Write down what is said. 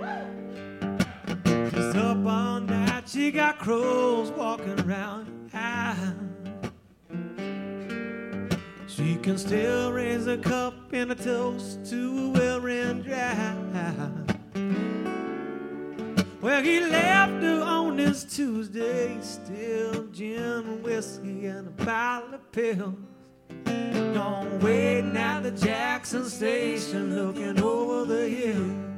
She's up all night, she got crows walking around. She can still raise a cup and a toast to a well-ran drive. Well, he left her on this Tuesday, still gin and whiskey and a bottle of pills. Gone waiting at the Jackson station, looking over the hill.